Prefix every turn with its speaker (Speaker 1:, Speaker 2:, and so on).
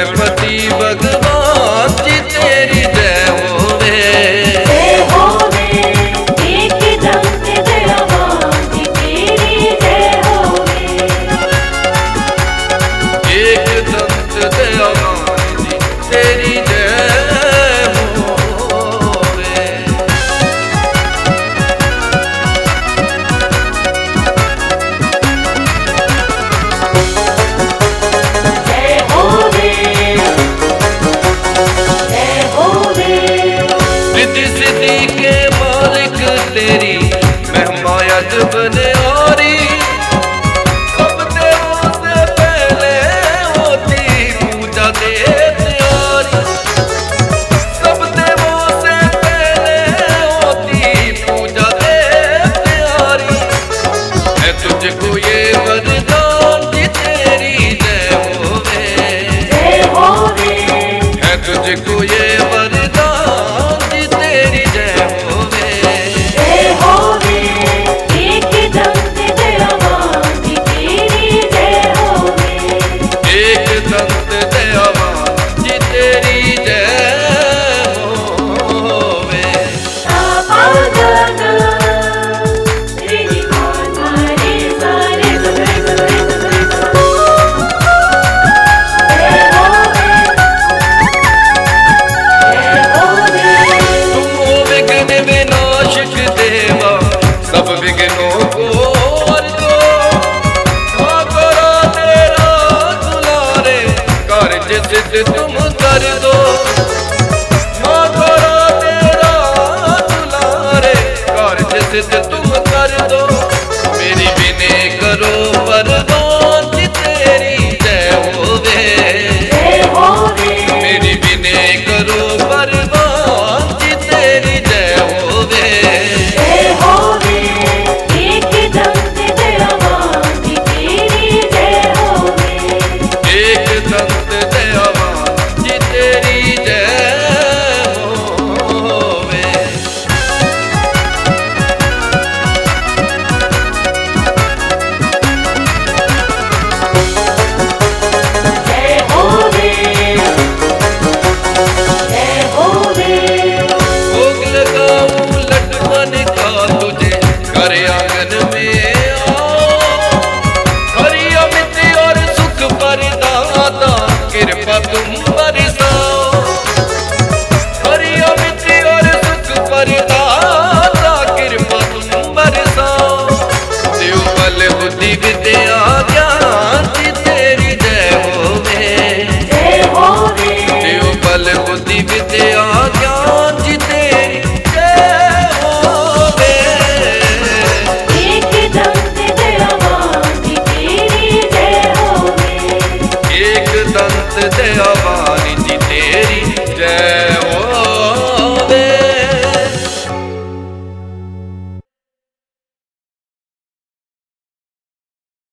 Speaker 1: गणपति भगवान जी तेरी जय होवे।
Speaker 2: जय होवे एक दंत दयावान जी तेरी जय होवे।
Speaker 1: एक दंत दयावान जी तेरी जय होवे।
Speaker 2: जय होवे जय होवे।
Speaker 1: रिद्धि सिद्धि के मालिक तेरी महिमा अजब न्यारी। सब देवों से पहले होती पूजा दे तैयारी। सब देवों से पहले होती पूजा दे तैयारी। है तुझको ये वरदान जी तेरी जय होवे।
Speaker 2: जय होवे
Speaker 1: है तुझको ये वरदान जी तेरी जय होवे।
Speaker 2: जय होवे एक दंत दयावान जी तेरी जय होवे।
Speaker 1: एक दंत दयावान जी तेरी जय होवे।
Speaker 2: सा पा गा रे नी पा रे सा रे ग रे ग रे ग रे ग। जय होवे जय होवे।
Speaker 1: तुम हो विघ्न विनाशक देवा सब विघ्नों को हर दो। माँ करो तेरा दुलारे कार्य सिद्ध तुम कर दो। माँ करो तेरा दुलारे कार्य सिद्ध तुम कर दो। मेरी विनय करो वरदान जी तेरी जय होवे।
Speaker 2: जय होवे
Speaker 1: मेरी विनय करो वरदान जी तेरी जय होवे।
Speaker 2: जय होवे एक दंत दयावान जी तेरी जय होवे।
Speaker 1: एक दंत दयावान जी तेरी जय होवे।
Speaker 2: जय होवे जय होवे।
Speaker 1: भोग लगाऊं लड्डून का तुझे घर आंगन में आओ। हरि अमित और सुख परदाता कृपा तुम बरसाओ। हरि अमित और सुख परदाता कृपा तुम बरसाओ। देव बल बुद्धि विद्या ज्ञान जी तेरी जय होवे।
Speaker 2: जय होवे
Speaker 1: देव बल बुद्धि विद्या ज्ञान जी तेरी जय होवे।
Speaker 2: एक दंत दयावान जी तेरी जय होवे।
Speaker 1: एक दंत दयावान जी तेरी